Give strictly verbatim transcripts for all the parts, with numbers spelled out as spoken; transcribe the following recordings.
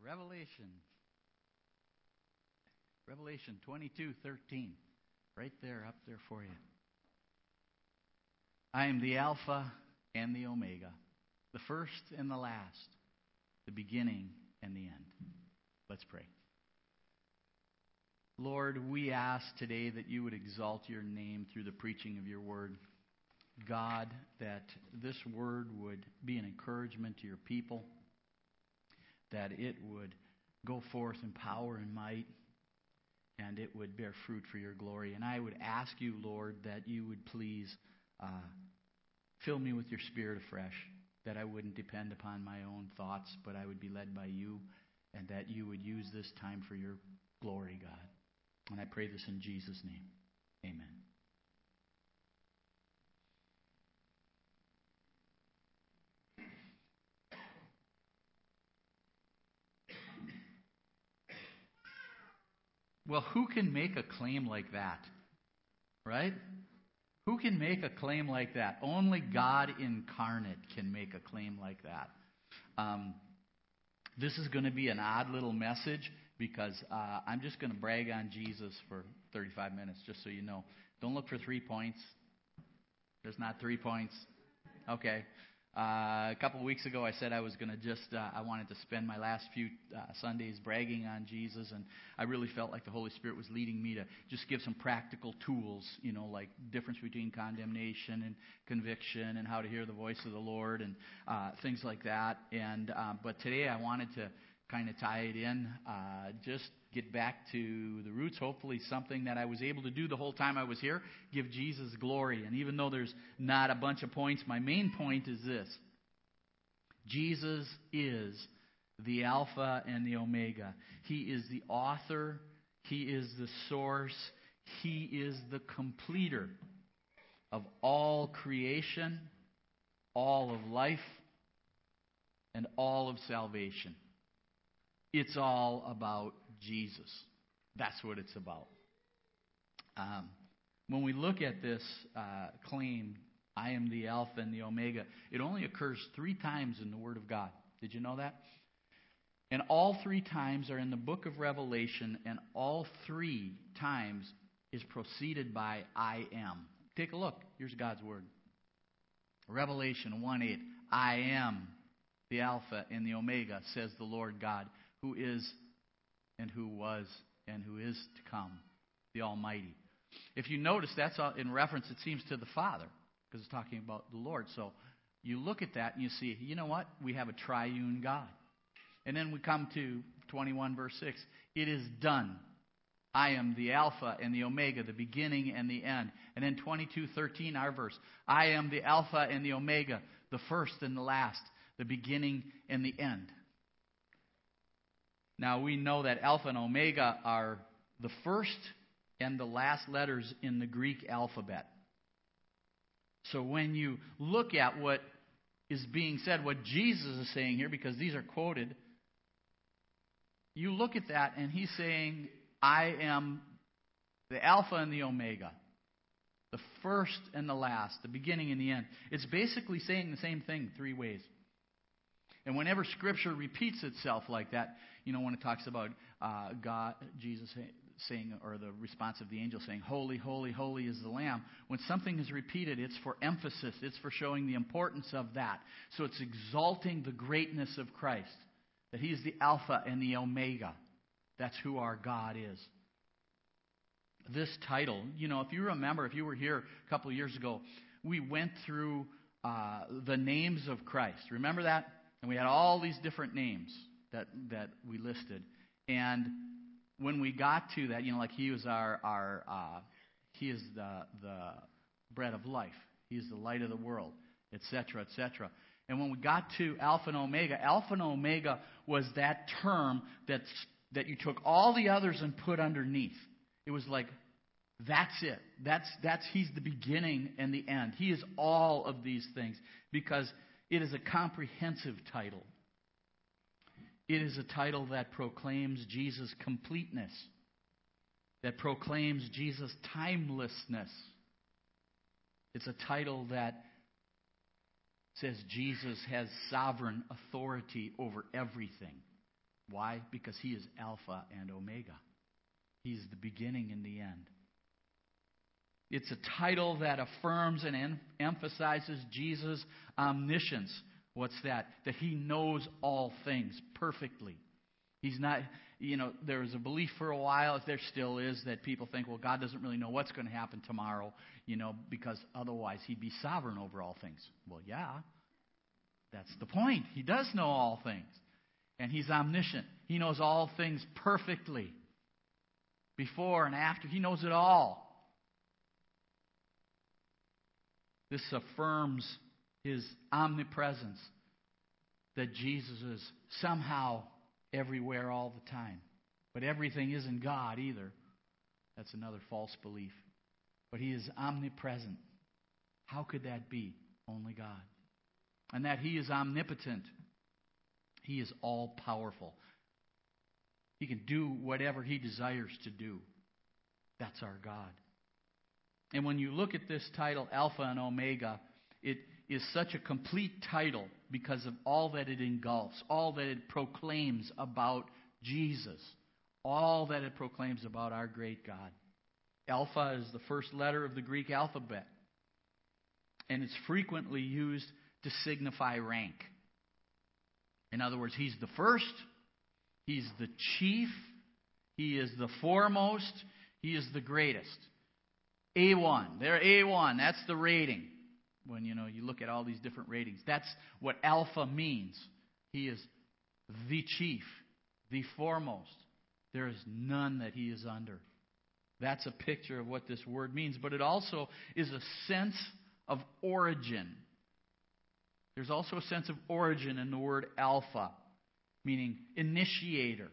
Revelation. Revelation twenty-two thirteen. Right there, up there for you. I am the Alpha and the Omega, the first and the last, the beginning and the end. Let's pray. Lord, we ask today that you would exalt your name through the preaching of your word. God, that this word would be an encouragement to your people, that it would go forth in power and might, and it would bear fruit for your glory. And I would ask you, Lord, that you would please uh, fill me with your Spirit afresh, that I wouldn't depend upon my own thoughts, but I would be led by you, and that you would use this time for your glory, God. And I pray this in Jesus' name. Amen. Well, who can make a claim like that? Right? Who can make a claim like that? Only God incarnate can make a claim like that. Um, this is going to be an odd little message because uh, I'm just going to brag on Jesus for thirty-five minutes, just so you know. Don't look for three points. There's not three points. Okay. Uh, a couple of weeks ago, I said I was going to just, uh, I wanted to spend my last few uh, Sundays bragging on Jesus, and I really felt like the Holy Spirit was leading me to just give some practical tools, you know, like difference between condemnation and conviction and how to hear the voice of the Lord and uh, things like that. And uh, but today I wanted to kind of tie it in, uh, just get back to the roots, hopefully something that I was able to do the whole time I was here, give Jesus glory. And even though there's not a bunch of points, my main point is this. Jesus is the Alpha and the Omega. He is the author. He is the source. He is the completer of all creation, all of life, and all of salvation. It's all about Jesus. That's what it's about. Um, when we look at this uh, claim, I am the Alpha and the Omega, it only occurs three times in the Word of God. Did you know that? And all three times are in the book of Revelation, and all three times is preceded by I am. Take a look. Here's God's Word. Revelation one eight. I am the Alpha and the Omega, says the Lord God, who is and who was and who is to come, the Almighty. If you notice, that's in reference, it seems, to the Father, because it's talking about the Lord. So you look at that and you see, you know what? We have a triune God. And then we come to twenty-one, verse six. It is done. I am the Alpha and the Omega, the beginning and the end. And then twenty-two thirteen, our verse. I am the Alpha and the Omega, the first and the last, the beginning and the end. Now, we know that Alpha and Omega are the first and the last letters in the Greek alphabet. So when you look at what is being said, what Jesus is saying here, because these are quoted, you look at that and he's saying, I am the Alpha and the Omega, the first and the last, the beginning and the end. It's basically saying the same thing three ways. And whenever Scripture repeats itself like that, you know, when it talks about uh, God, Jesus saying, or the response of the angel saying, holy, holy, holy is the Lamb. When something is repeated, it's for emphasis. It's for showing the importance of that. So it's exalting the greatness of Christ, that He is the Alpha and the Omega. That's who our God is. This title, you know, if you remember, if you were here a couple of years ago, we went through uh, the names of Christ. Remember that? And we had all these different names that that we listed. And when we got to that, you know, like He was our, our uh, He is the, the bread of life. He is the light of the world, et cetera, et cetera. And when we got to Alpha and Omega, Alpha and Omega was that term that's, that you took all the others and put underneath. It was like, that's it. That's that's He's the beginning and the end. He is all of these things because it is a comprehensive title. It is a title that proclaims Jesus' completeness, that proclaims Jesus' timelessness. It's a title that says Jesus has sovereign authority over everything. Why? Because he is Alpha and Omega. He's the beginning and the end. It's a title that affirms and em- emphasizes Jesus' omniscience. What's that? That he knows all things perfectly. He's not, you know, there was a belief for a while, there still is, that people think, well, God doesn't really know what's going to happen tomorrow, you know, because otherwise he'd be sovereign over all things. Well, yeah, that's the point. He does know all things. And he's omniscient. He knows all things perfectly. Before and after, he knows it all. This affirms his omnipresence, that Jesus is somehow everywhere all the time. But everything isn't God either. That's another false belief. But he is omnipresent. How could that be? Only God. And that he is omnipotent. He is all-powerful. He can do whatever he desires to do. That's our God. And when you look at this title, Alpha and Omega, it is such a complete title because of all that it engulfs, all that it proclaims about Jesus, all that it proclaims about our great God. Alpha is the first letter of the Greek alphabet, and it's frequently used to signify rank. In other words, he's the first, he's the chief, he is the foremost, he is the greatest. A one, they're A one, that's the rating. When, you know, you look at all these different ratings, that's what Alpha means. He is the chief, the foremost. There is none that he is under. That's a picture of what this word means, but it also is a sense of origin. There's also a sense of origin in the word Alpha, meaning initiator.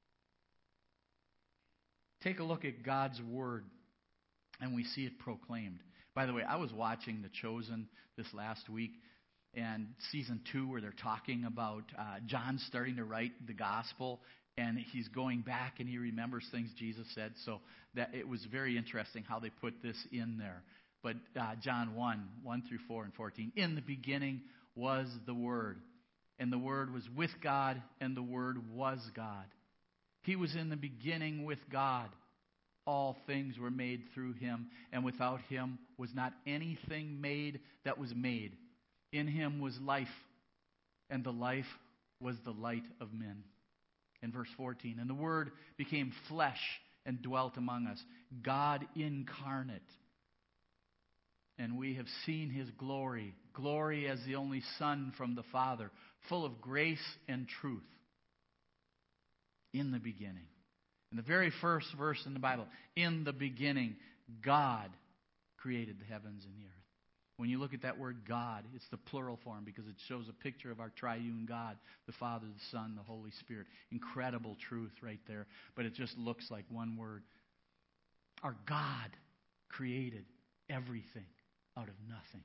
Take a look at God's word, and we see it proclaimed. By the way, I was watching The Chosen this last week, and season two, where they're talking about uh, John starting to write the gospel, and he's going back and he remembers things Jesus said. So that it was very interesting how they put this in there. But uh, John one, one through four and fourteen, in the beginning was the Word, and the Word was with God, and the Word was God. He was in the beginning with God. All things were made through him, and without him was not anything made that was made. In him was life, and the life was the light of men. In verse fourteen, and the Word became flesh and dwelt among us, God incarnate. And we have seen his glory, glory as the only Son from the Father, full of grace and truth. In the beginning. In the very first verse in the Bible, in the beginning, God created the heavens and the earth. When you look at that word God, it's the plural form because it shows a picture of our triune God, the Father, the Son, the Holy Spirit. Incredible truth right there, but it just looks like one word. Our God created everything out of nothing.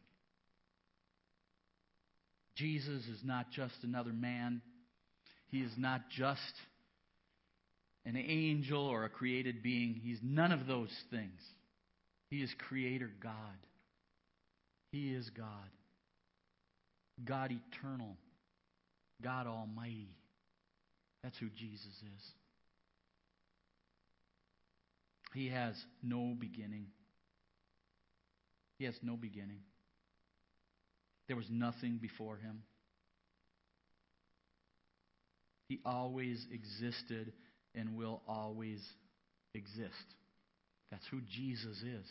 Jesus is not just another man. He is not just an angel or a created being. He's none of those things. He is Creator God. He is God. God eternal. God Almighty. That's who Jesus is. He has no beginning. He has no beginning. There was nothing before him. He always existed and will always exist. That's who Jesus is.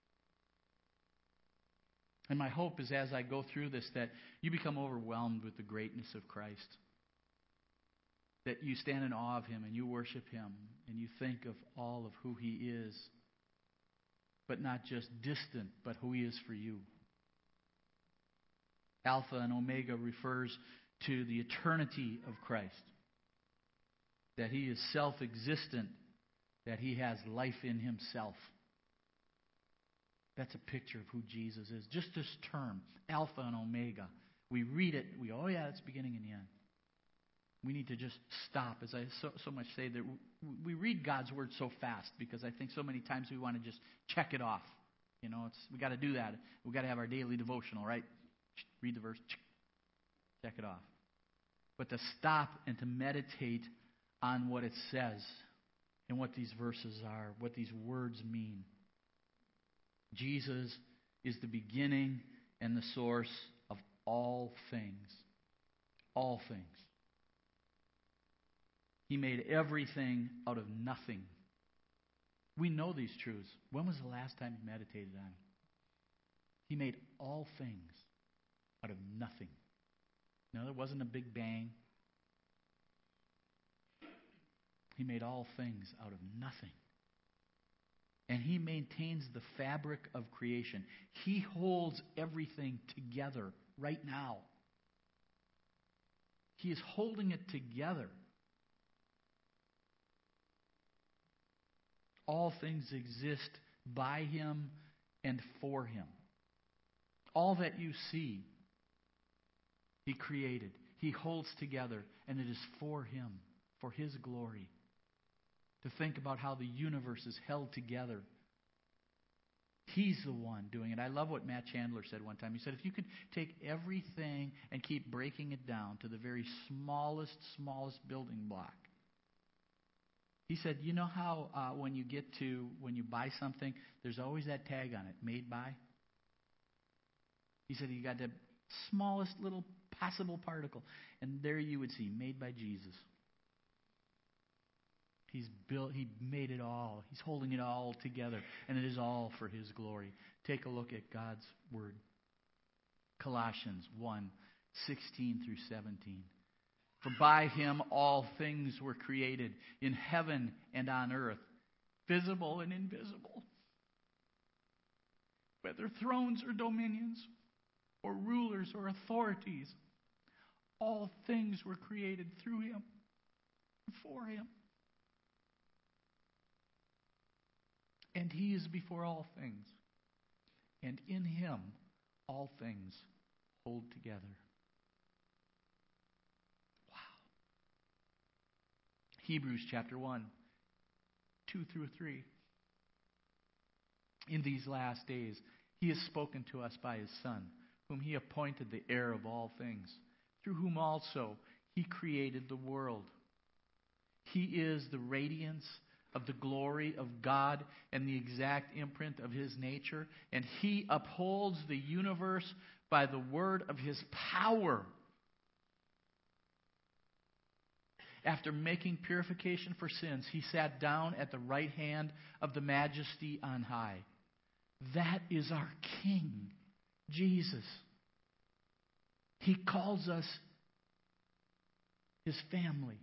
And my hope is as I go through this that you become overwhelmed with the greatness of Christ. That you stand in awe of him and you worship him and you think of all of who he is. But not just distant, but who he is for you. Alpha and Omega refers to the eternity of Christ. That he is self-existent, that he has life in himself. That's a picture of who Jesus is. Just this term, Alpha and Omega. We read it, we go, oh yeah, it's beginning and the end. We need to just stop, as I so, so much say, that we read God's Word so fast because I think so many times we want to just check it off. You know, it's we got to do that. We got to have our daily devotional, right? Read the verse, check it off. But to stop and to meditate on what it says and what these verses are, what these words mean. Jesus is the beginning and the source of all things. All things. He made everything out of nothing. We know these truths. When was the last time you meditated on them? He made all things out of nothing. No, there wasn't a big bang. He made all things out of nothing. And He maintains the fabric of creation. He holds everything together right now. He is holding it together. All things exist by Him and for Him. All that you see, He created. He holds together, and it is for Him, for His glory. To think about how the universe is held together. He's the one doing it. I love what Matt Chandler said one time. He said, if you could take everything and keep breaking it down to the very smallest, smallest building block. He said, you know how uh, when you get to, when you buy something, there's always that tag on it, made by? He said, you got the smallest little possible particle. And there you would see, made by Jesus. He's built, He made it all. He's holding it all together. And it is all for His glory. Take a look at God's Word. Colossians one, sixteen through seventeen. For by Him all things were created, in heaven and on earth, visible and invisible. Whether thrones or dominions, or rulers or authorities, all things were created through Him, and for Him. And He is before all things, and in Him all things hold together. Hebrews chapter one, two through three. In these last days, He has spoken to us by His Son, whom He appointed the heir of all things, through whom also He created the world. He is the radiance of the glory of God and the exact imprint of His nature, and He upholds the universe by the word of His power. After making purification for sins, He sat down at the right hand of the Majesty on high. That is our King, Jesus. He calls us His family.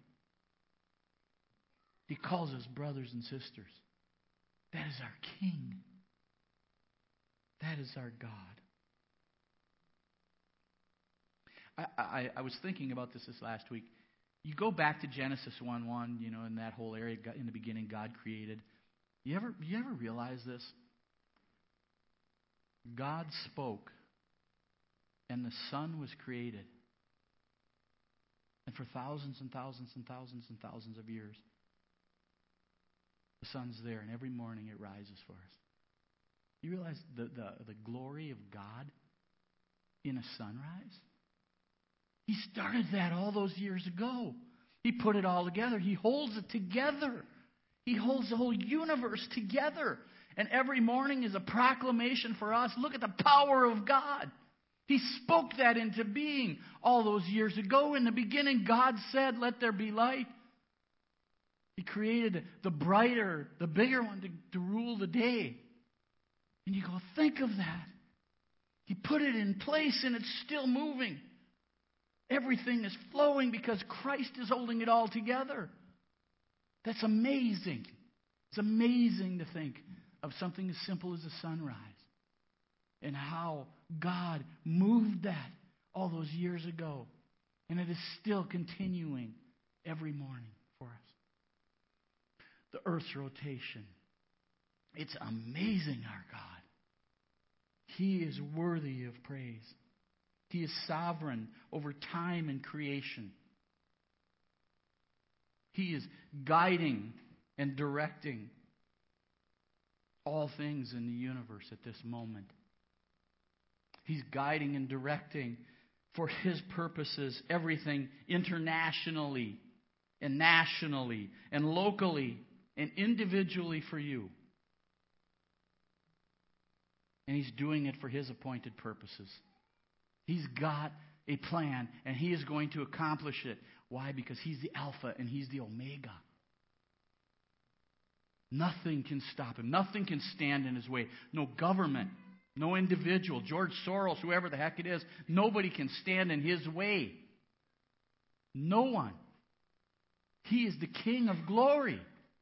He calls us brothers and sisters. That is our King. That is our God. I, I, I was thinking about this this last week. You go back to Genesis one one, you know, in that whole area, in the beginning, God created. You ever, you ever realize this? God spoke, and the sun was created. And for thousands and thousands and thousands and thousands of years, the sun's there, and every morning it rises for us. You realize the, the, the glory of God in a sunrise? He started that all those years ago. He put it all together. He holds it together. He holds the whole universe together. And every morning is a proclamation for us. Look at the power of God. He spoke that into being all those years ago. In the beginning, God said, let there be light. He created the brighter, the bigger one to, to rule the day. And you go, think of that. He put it in place and it's still moving. Everything is flowing because Christ is holding it all together. That's amazing. It's amazing to think of something as simple as a sunrise and how God moved that all those years ago. And it is still continuing every morning for us. The earth's rotation. It's amazing, our God. He is worthy of praise. He is sovereign over time and creation. He is guiding and directing all things in the universe at this moment. He's guiding and directing for His purposes everything internationally. and nationally and locally and individually for you. And He's doing it for His appointed purposes. He's got a plan, and He is going to accomplish it. Why? Because He's the Alpha and He's the Omega. Nothing can stop Him. Nothing can stand in His way. No government, no individual, George Soros, whoever the heck it is, nobody can stand in His way. No one. He is the King of glory.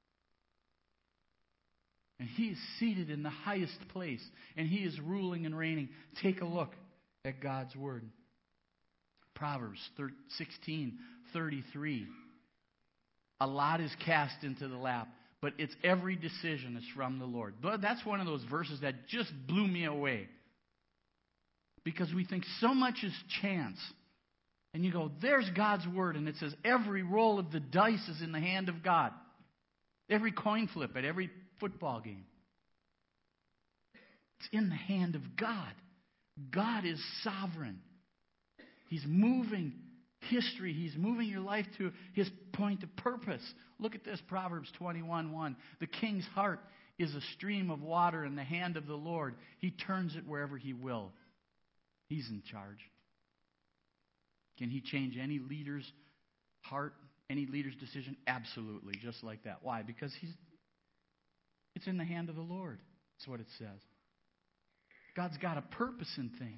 And He is seated in the highest place. And He is ruling and reigning. Take a look at God's Word. Proverbs sixteen thirty-three. A lot is cast into the lap, but it's every decision is from the Lord. That's one of those verses that just blew me away. Because we think so much is chance. And you go, there's God's Word, and it says every roll of the dice is in the hand of God. Every coin flip at every football game. It's in the hand of God. God is sovereign. He's moving history. He's moving your life to His point of purpose. Look at this, Proverbs twenty-one one. The king's heart is a stream of water in the hand of the Lord. He turns it wherever He will. He's in charge. Can He change any leader's heart, any leader's decision? Absolutely, just like that. Why? Because He's it's in the hand of the Lord. That's what it says. God's got a purpose in things.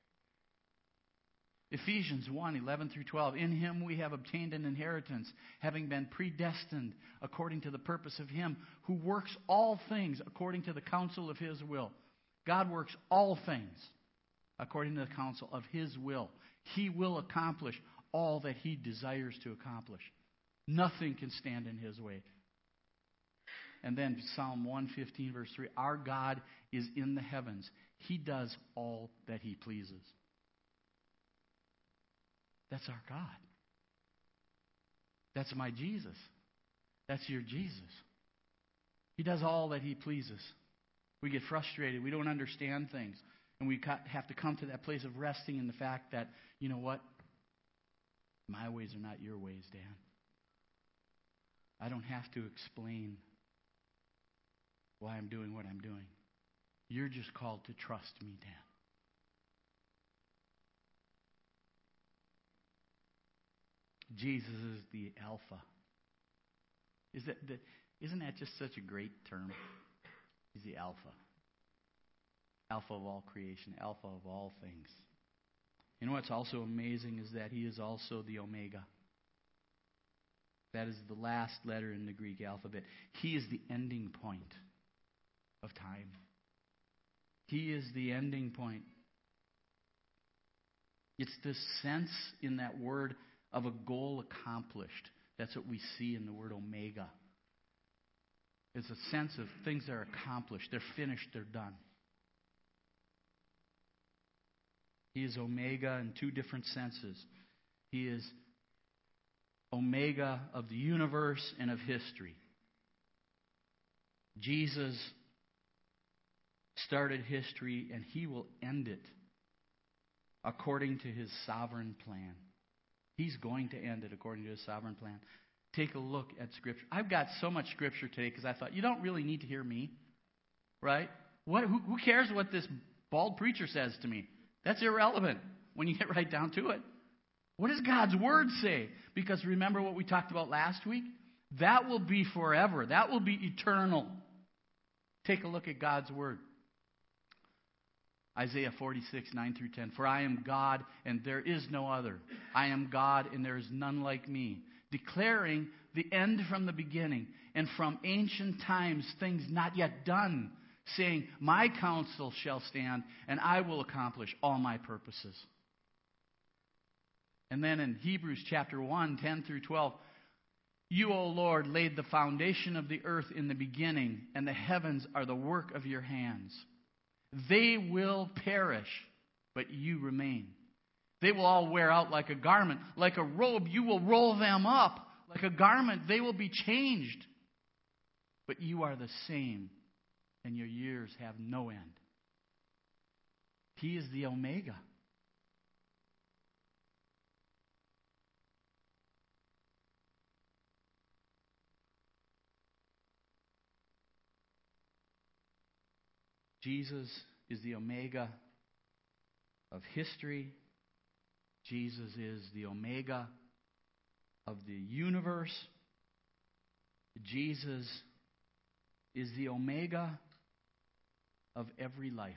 Ephesians one eleven through twelve. In Him we have obtained an inheritance, having been predestined according to the purpose of Him who works all things according to the counsel of His will. God works all things according to the counsel of His will. He will accomplish all that He desires to accomplish. Nothing can stand in His way. And then Psalm one fifteen, verse three. Our God is in the heavens. He does all that He pleases. That's our God. That's my Jesus. That's your Jesus. He does all that He pleases. We get frustrated. We don't understand things. And we have to come to that place of resting in the fact that, you know what? My ways are not your ways, Dan. I don't have to explain why I'm doing what I'm doing. You're just called to trust me, Dan. Jesus is the Alpha. Is that the, isn't that just such a great term? He's the Alpha. Alpha of all creation, Alpha of all things. You know what's also amazing is that He is also the Omega. That is the last letter in the Greek alphabet. He is the ending point of time. He is the ending point. It's this sense in that word of a goal accomplished. That's what we see in the word Omega. It's a sense of things that are accomplished. They're finished. They're done. He is Omega in two different senses. He is Omega of the universe and of history. Jesus started history, and He will end it according to His sovereign plan. He's going to end it according to His sovereign plan. Take a look at Scripture. I've got so much Scripture today because I thought, you don't really need to hear me, right? What? Who, who cares what this bald preacher says to me? That's irrelevant when you get right down to it. What does God's Word say? Because remember what we talked about last week? That will be forever. That will be eternal. Take a look at God's Word. Isaiah forty-six, nine through ten. For I am God, and there is no other. I am God, and there is none like me. Declaring the end from the beginning, and from ancient times things not yet done. Saying, my counsel shall stand, and I will accomplish all my purposes. And then in Hebrews chapter one, ten through twelve. You, O Lord, laid the foundation of the earth in the beginning, and the heavens are the work of your hands. They will perish, but you remain. They will all wear out like a garment. Like a robe, you will roll them up. Like a garment, they will be changed. But you are the same, and your years have no end. He is the Omega. Jesus is the Omega of history. Jesus is the Omega of the universe. Jesus is the Omega of every life.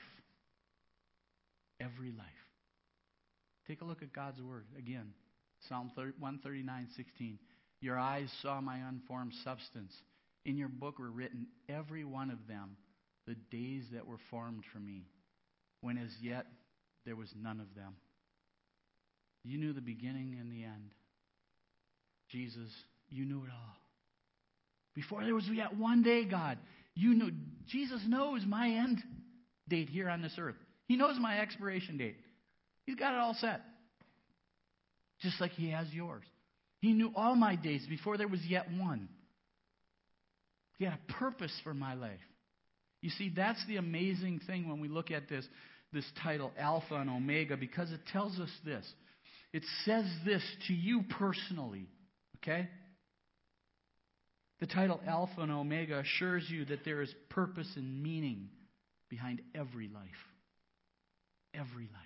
Every life. Take a look at God's Word again. Psalm one thirty-nine, sixteen. Your eyes saw my unformed substance. In your book were written, every one of them, the days that were formed for me, when as yet there was none of them. You knew the beginning and the end. Jesus, you knew it all. Before there was yet one day, God, you knew. Jesus knows my end date here on this earth. He knows my expiration date. He's got it all set. Just like He has yours. He knew all my days before there was yet one. He had a purpose for my life. You see, that's the amazing thing when we look at this, this title, Alpha and Omega, because it tells us this. It says this to you personally, okay? The title Alpha and Omega assures you that there is purpose and meaning behind every life. Every life.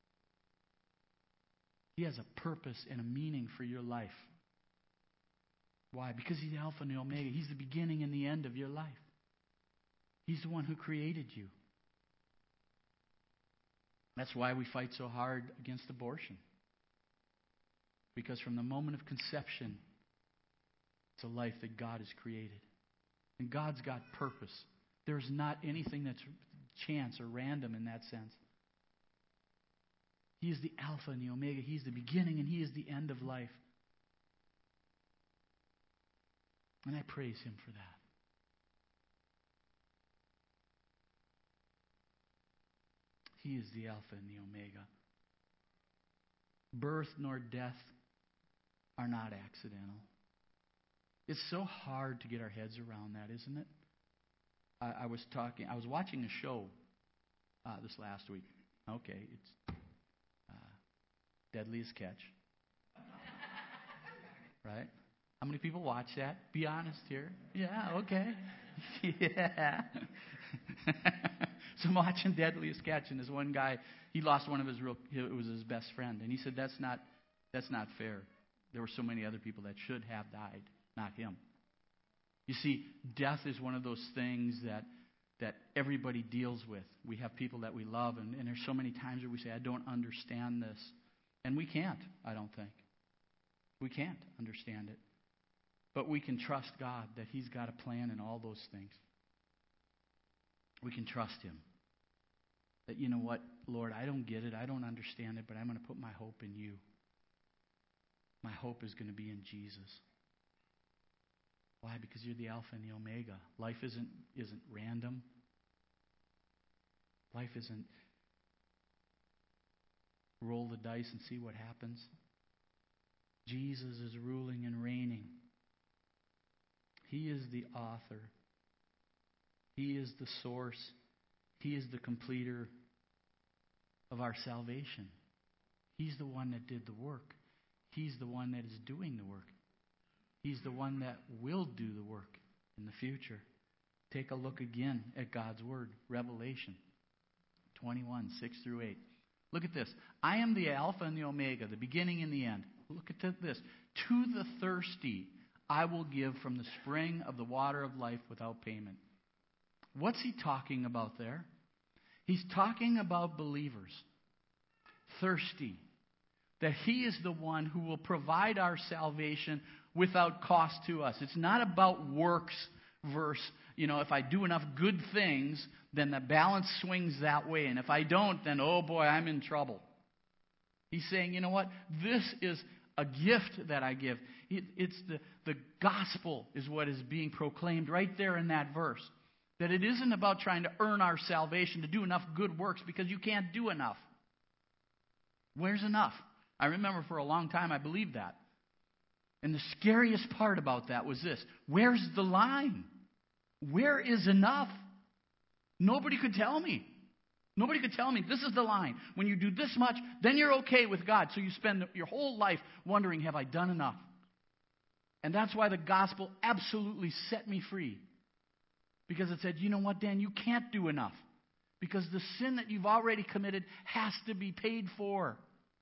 He has a purpose and a meaning for your life. Why? Because He's the Alpha and the Omega. He's the beginning and the end of your life. He's the one who created you. That's why we fight so hard against abortion. Because from the moment of conception, it's a life that God has created. And God's got purpose. There's not anything that's chance or random in that sense. He is the Alpha and the Omega. He's the beginning and He is the end of life. And I praise Him for that. He is the Alpha and the Omega. Birth nor death are not accidental. It's so hard to get our heads around that, isn't it? I, I was talking, I was watching a show uh, this last week. Okay, it's uh, Deadliest Catch. Right? How many people watch that? Be honest here. Yeah, okay. Yeah. So I'm watching Deadliest Catch, and this one guy, he lost one of his real, it was his best friend. And he said, that's not, that's not fair. There were so many other people that should have died, not him. You see, death is one of those things that that everybody deals with. We have people that we love, and, and there's so many times where we say, I don't understand this. And we can't, I don't think. We can't understand it. But we can trust God that He's got a plan in all those things. We can trust Him. That, you know what, Lord, I don't get it, I don't understand it, but I'm going to put my hope in You. My hope is going to be in Jesus. Why? Because You're the Alpha and the Omega. Life isn't, isn't random. Life isn't roll the dice and see what happens. Jesus is ruling and reigning. He is the author. He is the source. He is the completer of our salvation. He's the one that did the work. He's the one that is doing the work. He's the one that will do the work in the future. Take a look again at God's Word. Revelation twenty-one, six through eight. Look at this. I am the Alpha and the Omega, the beginning and the end. Look at this. To the thirsty, I will give from the spring of the water of life without payment. What's he talking about there? He's talking about believers. Thirsty. That He is the one who will provide our salvation without cost to us. It's not about works versus, you know, if I do enough good things, then the balance swings that way. And if I don't, then, oh boy, I'm in trouble. He's saying, you know what? This is a gift that I give. It, it's the, the gospel is what is being proclaimed right there in that verse. That it isn't about trying to earn our salvation, to do enough good works, because you can't do enough. Where's enough? I remember for a long time I believed that. And the scariest part about that was this. Where's the line? Where is enough? Nobody could tell me. Nobody could tell me, this is the line. When you do this much, then you're okay with God. So you spend your whole life wondering, have I done enough? And that's why the gospel absolutely set me free. Because it said, you know what, Dan, you can't do enough. Because the sin that you've already committed has to be paid for.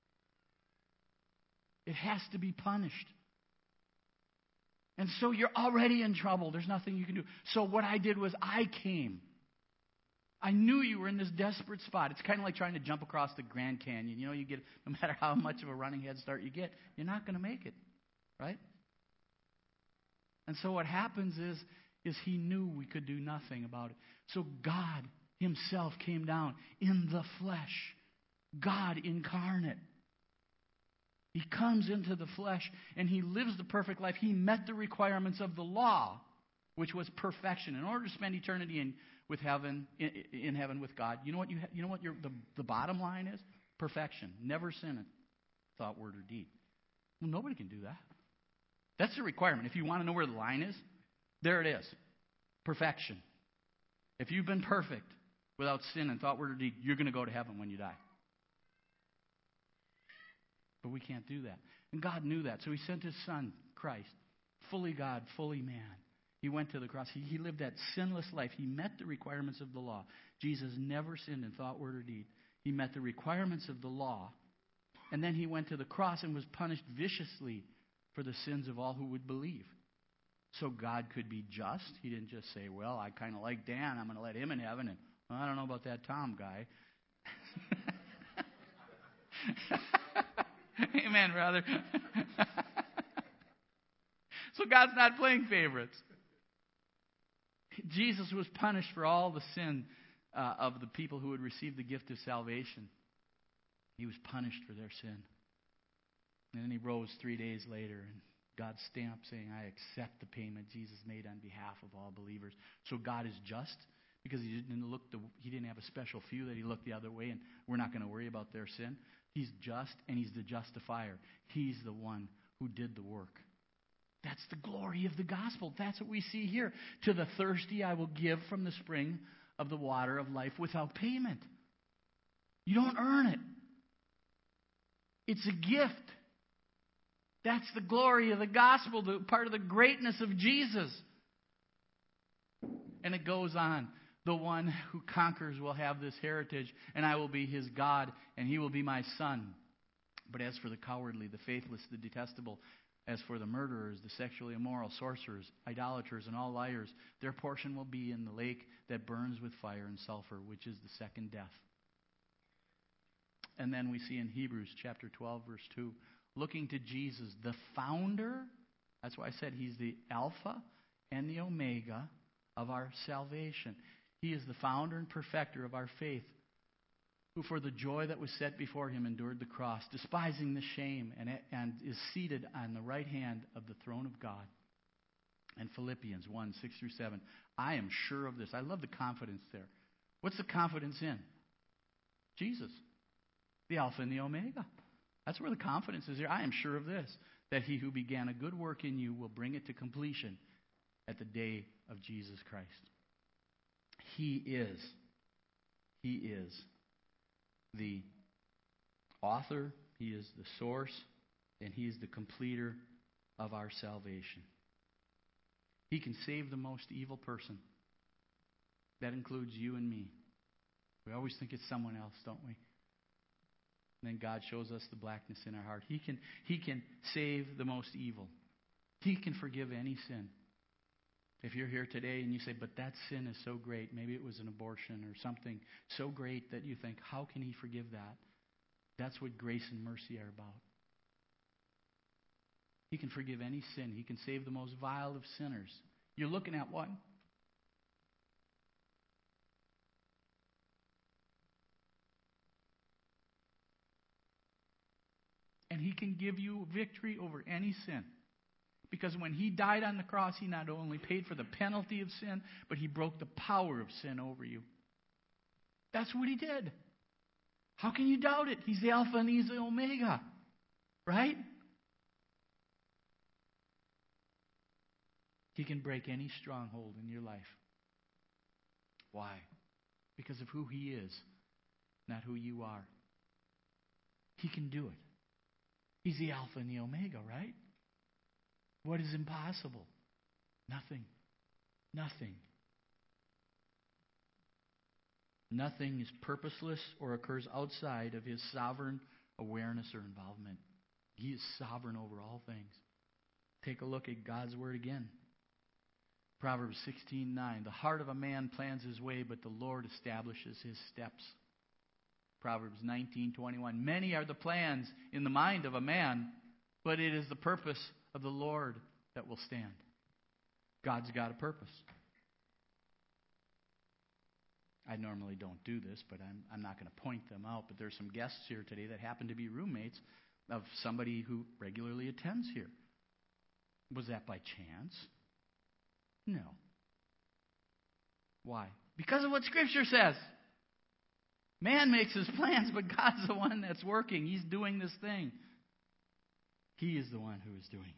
It has to be punished. And so you're already in trouble. There's nothing you can do. So what I did was I came. I knew you were in this desperate spot. It's kind of like trying to jump across the Grand Canyon. You know, you get, no matter how much of a running head start you get, you're not going to make it. Right? And so what happens is, is he knew we could do nothing about it. So God himself came down in the flesh. God incarnate. He comes into the flesh and he lives the perfect life. He met the requirements of the law, which was perfection. In order to spend eternity in with heaven, in, in heaven with God, you know what you you know what your the, the bottom line is? Perfection. Never sin in thought, word, or deed. Well, nobody can do that. That's the requirement. If you want to know where the line is, there it is. Perfection. If you've been perfect without sin in thought, word, or deed, you're going to go to heaven when you die. But we can't do that. And God knew that. So he sent his son, Christ, fully God, fully man. He went to the cross. He, he lived that sinless life. He met the requirements of the law. Jesus never sinned in thought, word, or deed. He met the requirements of the law. And then he went to the cross and was punished viciously for the sins of all who would believe. So God could be just. He didn't just say, well, I kind of like Dan. I'm going to let him in heaven. And well, I don't know about that Tom guy. Amen, brother. So God's not playing favorites. Jesus was punished for all the sin uh, of the people who would receive the gift of salvation. He was punished for their sin. And then he rose three days later, and God stamped saying, I accept the payment Jesus made on behalf of all believers. So God is just because he didn't look the, he didn't have a special few that he looked the other way, and we're not going to worry about their sin. He's just, and he's the justifier. He's the one who did the work. That's the glory of the gospel. That's what we see here. To the thirsty I will give from the spring of the water of life without payment. You don't earn it. It's a gift. That's the glory of the gospel, the part of the greatness of Jesus. And it goes on. The one who conquers will have this heritage, and I will be his God, and he will be my son. But as for the cowardly, the faithless, the detestable, as for the murderers, the sexually immoral, sorcerers, idolaters, and all liars, their portion will be in the lake that burns with fire and sulfur, which is the second death. And then we see in Hebrews chapter twelve, verse two, looking to Jesus, the founder, that's why I said he's the Alpha and the Omega of our salvation. He is the founder and perfecter of our faith, who for the joy that was set before him endured the cross, despising the shame, and, and is seated on the right hand of the throne of God. And Philippians one, six through seven. I am sure of this. I love the confidence there. What's the confidence in? Jesus, the Alpha and the Omega. That's where the confidence is here. I am sure of this, that he who began a good work in you will bring it to completion at the day of Jesus Christ. He is, he is the author, he is the source, and he is the completer of our salvation. He can save the most evil person. That includes you and me. We always think it's someone else, don't we? And then God shows us the blackness in our heart. He can, he can save the most evil. He can forgive any sin. If you're here today and you say, but that sin is so great, maybe it was an abortion or something so great that you think, how can he forgive that? That's what grace and mercy are about. He can forgive any sin. He can save the most vile of sinners. You're looking at what? And he can give you victory over any sin. Because when he died on the cross, he not only paid for the penalty of sin, but he broke the power of sin over you. That's what he did. How can you doubt it? He's the Alpha and he's the Omega. Right? He can break any stronghold in your life. Why? Because of who he is, not who you are. He can do it. He's the Alpha and the Omega, right? What is impossible? Nothing. Nothing. Nothing is purposeless or occurs outside of his sovereign awareness or involvement. He is sovereign over all things. Take a look at God's word again. Proverbs sixteen nine. The heart of a man plans his way, but the Lord establishes his steps. Proverbs nineteen twenty-one. Many are the plans in the mind of a man, but it is the purpose of the Lord that will stand. God's got a purpose. I normally don't do this, but I'm, I'm not going to point them out. But there's some guests here today that happen to be roommates of somebody who regularly attends here. Was that by chance? No. Why? Because of what Scripture says. Man makes his plans, but God's the one that's working. He's doing this thing. He is the one who is doing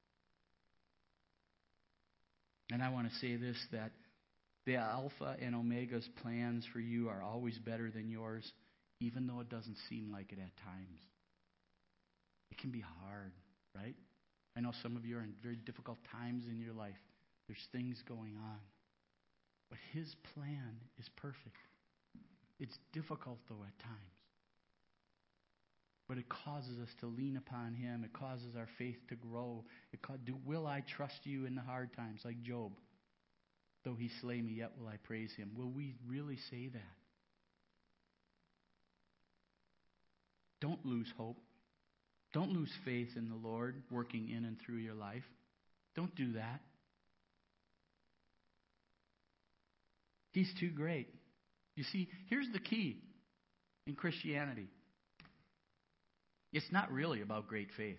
it. And I want to say this, that the Alpha and Omega's plans for you are always better than yours, even though it doesn't seem like it at times. It can be hard, right? I know some of you are in very difficult times in your life. There's things going on. But His plan is perfect. It's difficult, though, at times. But it causes us to lean upon Him. It causes our faith to grow. It ca- do, will I trust you in the hard times, like Job? Though he slay me, yet will I praise him. Will we really say that? Don't lose hope. Don't lose faith in the Lord working in and through your life. Don't do that. He's too great. You see, here's the key in Christianity. It's not really about great faith.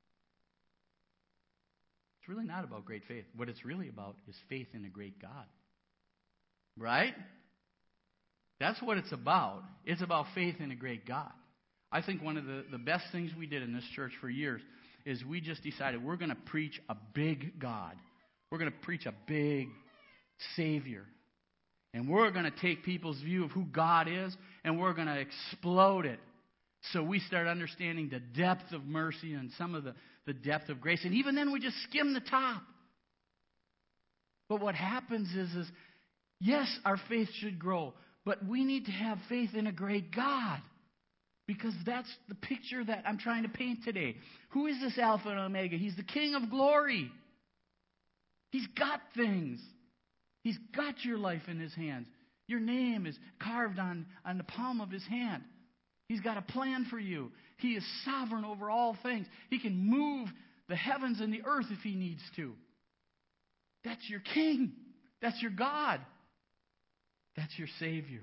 It's really not about great faith. What it's really about is faith in a great God. Right? That's what it's about. It's about faith in a great God. I think one of the, the best things we did in this church for years is we just decided we're going to preach a big God. We're going to preach a big Savior. And we're going to take people's view of who God is, and we're going to explode it. So we start understanding the depth of mercy and some of the, the depth of grace. And even then we just skim the top. But what happens is, is, yes, our faith should grow. But we need to have faith in a great God. Because that's the picture that I'm trying to paint today. Who is this Alpha and Omega? He's the King of glory. He's got things. He's got your life in His hands. Your name is carved on, on the palm of His hand. He's got a plan for you. He is sovereign over all things. He can move the heavens and the earth if He needs to. That's your King. That's your God. That's your Savior.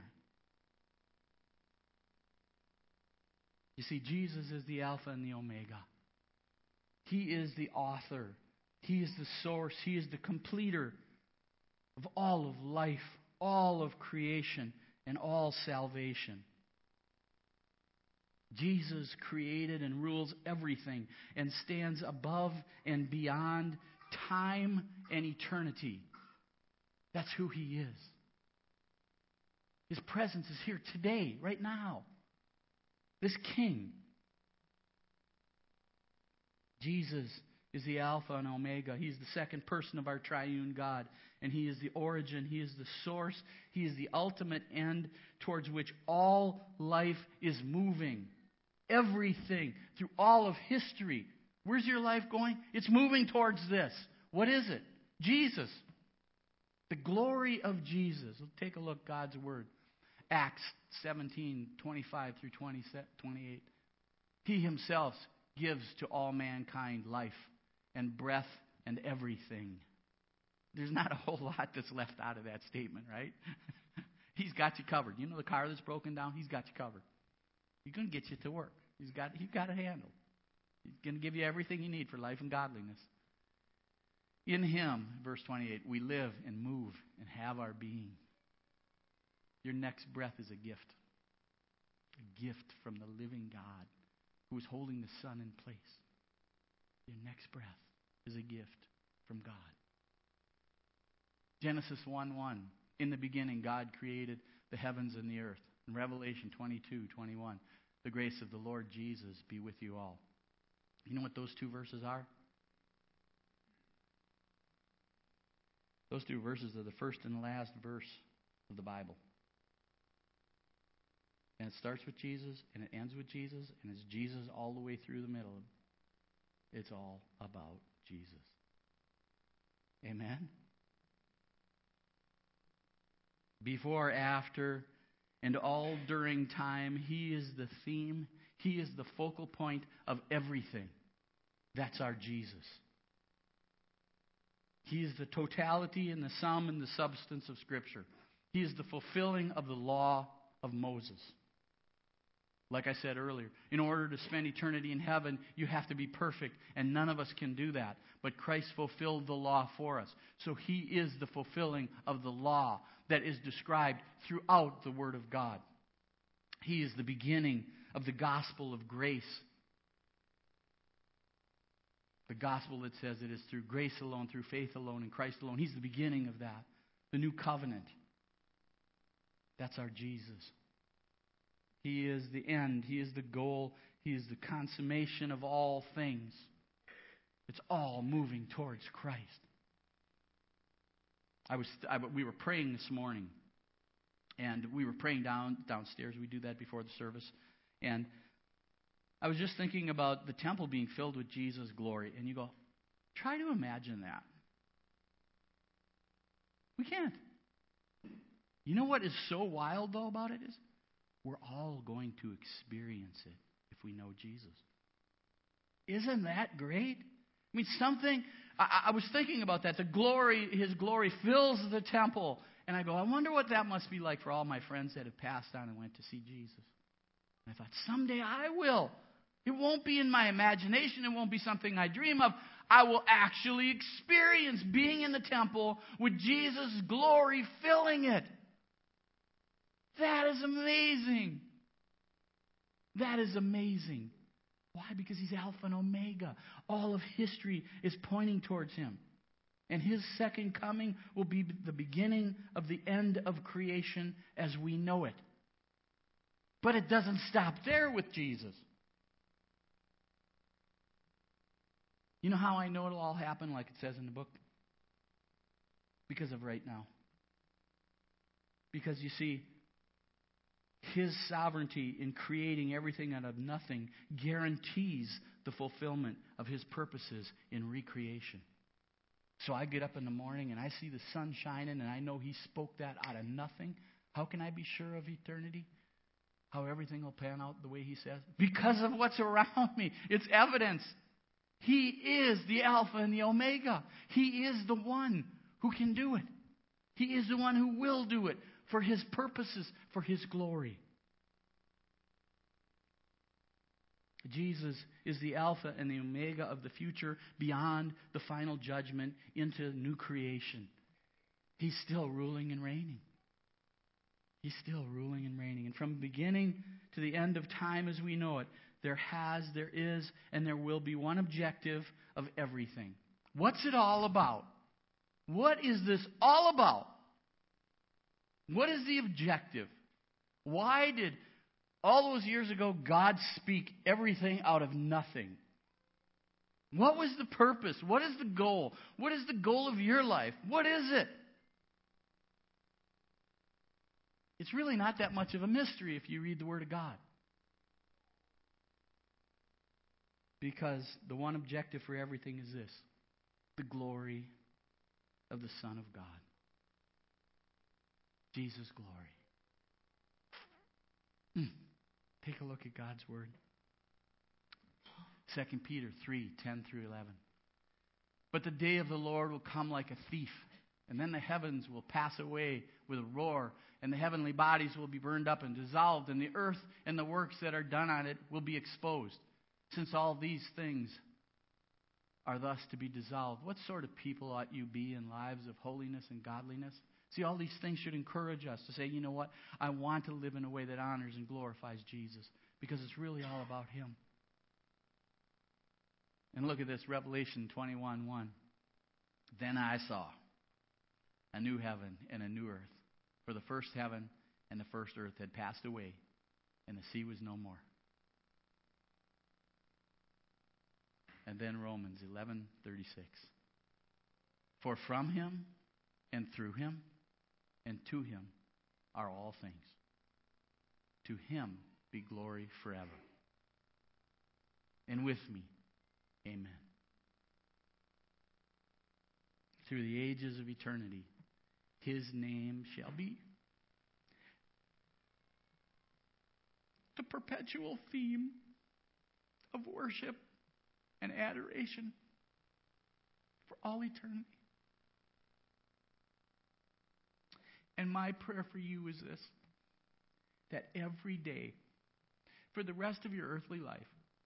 You see, Jesus is the Alpha and the Omega. He is the author. He is the source. He is the completer of all of life, all of creation, and all salvation. Jesus created and rules everything and stands above and beyond time and eternity. That's who He is. His presence is here today, right now. This King. Jesus is the Alpha and Omega. He's the second person of our triune God. And He is the origin. He is the source. He is the ultimate end towards which all life is moving. Everything through all of history. Where's your life going? It's moving towards this. What is it? Jesus. The glory of Jesus. Let's take a look at God's Word. Acts seventeen, twenty-five through twenty-eight. He Himself gives to all mankind life and breath and everything. There's not a whole lot that's left out of that statement, right? He's got you covered. You know the car that's broken down? He's got you covered. He's going to get you to work. He's got, he's got it handled. He's going to give you everything you need for life and godliness. In Him, verse twenty-eight, we live and move and have our being. Your next breath is a gift. A gift from the living God who is holding the sun in place. Your next breath is a gift from God. Genesis one one. In the beginning, God created the heavens and the earth. In Revelation twenty-two twenty-one, the grace of the Lord Jesus be with you all. You know what those two verses are? Those two verses are the first and last verse of the Bible. And it starts with Jesus, and it ends with Jesus, and it's Jesus all the way through the middle. It's all about Jesus. Amen? Before, after, and all during time, He is the theme. He is the focal point of everything. That's our Jesus. He is the totality and the sum and the substance of Scripture. He is the fulfilling of the law of Moses. Like I said earlier, in order to spend eternity in heaven, you have to be perfect, and none of us can do that. But Christ fulfilled the law for us. So He is the fulfilling of the law that is described throughout the Word of God. He is the beginning of the gospel of grace. The gospel that says it is through grace alone, through faith alone, in Christ alone. He's the beginning of that. The new covenant. That's our Jesus. He is the end. He is the goal. He is the consummation of all things. It's all moving towards Christ. I was I, we were praying this morning, and we were praying down downstairs. We do that before the service, and I was just thinking about the temple being filled with Jesus' glory. And you go, try to imagine that. We can't. You know what is so wild though about it is? We're all going to experience it if we know Jesus. Isn't that great? I mean, something, I, I was thinking about that. The glory, His glory fills the temple. And I go, I wonder what that must be like for all my friends that have passed on and went to see Jesus. And I thought, someday I will. It won't be in my imagination. It won't be something I dream of. I will actually experience being in the temple with Jesus' glory filling it. That is amazing. That is amazing. Why? Because He's Alpha and Omega. All of history is pointing towards Him. And His second coming will be the beginning of the end of creation as we know it. But it doesn't stop there with Jesus. You know how I know it'll all happen like it says in the book? Because of right now. Because you see, His sovereignty in creating everything out of nothing guarantees the fulfillment of His purposes in recreation. So I get up in the morning and I see the sun shining and I know He spoke that out of nothing. How can I be sure of eternity? How everything will pan out the way He says? Because of what's around me. It's evidence. He is the Alpha and the Omega. He is the one who can do it. He is the one who will do it. For His purposes, for His glory. Jesus is the Alpha and the Omega of the future beyond the final judgment into new creation. He's still ruling and reigning. He's still ruling and reigning. And from the beginning to the end of time as we know it, there has, there is, and there will be one objective of everything. What's it all about? What is this all about? What is the objective? Why did all those years ago God speak everything out of nothing? What was the purpose? What is the goal? What is the goal of your life? What is it? It's really not that much of a mystery if you read the Word of God. Because the one objective for everything is this: the glory of the Son of God. Jesus' glory. Mm. Take a look at God's Word. Second Peter three, ten through eleven. But the day of the Lord will come like a thief, and then the heavens will pass away with a roar, and the heavenly bodies will be burned up and dissolved, and the earth and the works that are done on it will be exposed. Since all these things are thus to be dissolved, what sort of people ought you be in lives of holiness and godliness? See, all these things should encourage us to say, you know what? I want to live in a way that honors and glorifies Jesus, because it's really all about Him. And look at this, Revelation twenty-one one. Then I saw a new heaven and a new earth, for the first heaven and the first earth had passed away, and the sea was no more. And then Romans eleven thirty-six. For from Him and through Him and to Him are all things. To him be glory forever. And with me, amen. Through the ages of eternity, his name shall be the perpetual theme of worship and adoration for all eternity. And my prayer for you is this, that every day, for the rest of your earthly life,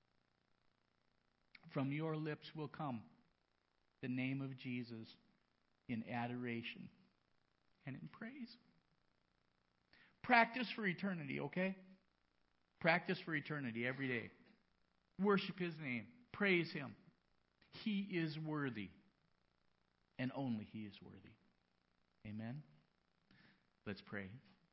from your lips will come the name of Jesus in adoration and in praise. Practice for eternity, okay? Practice for eternity every day. Worship his name. Praise him. He is worthy. And only he is worthy. Amen? Let's pray.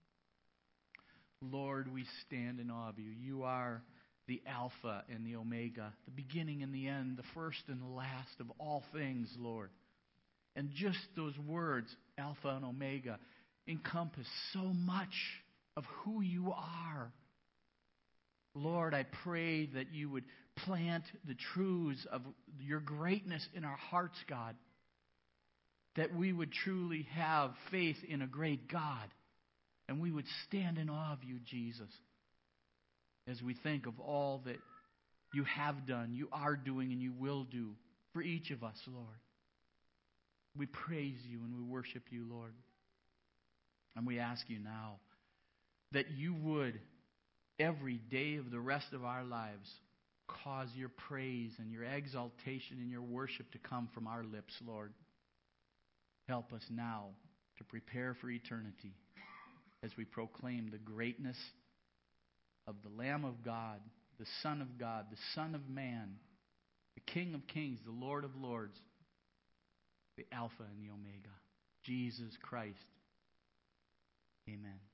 Lord, we stand in awe of you. You are the Alpha and the Omega, the beginning and the end, the first and the last of all things, Lord. And just those words, Alpha and Omega, encompass so much of who you are. Lord, I pray that you would plant the truths of your greatness in our hearts, God. That we would truly have faith in a great God. And we would stand in awe of you, Jesus, as we think of all that you have done, you are doing, and you will do for each of us, Lord. We praise you and we worship you, Lord. And we ask you now that you would, every day of the rest of our lives, cause your praise and your exaltation and your worship to come from our lips, Lord. Help us now to prepare for eternity as we proclaim the greatness of the Lamb of God, the Son of God, the Son of Man, the King of Kings, the Lord of Lords, the Alpha and the Omega, Jesus Christ. Amen.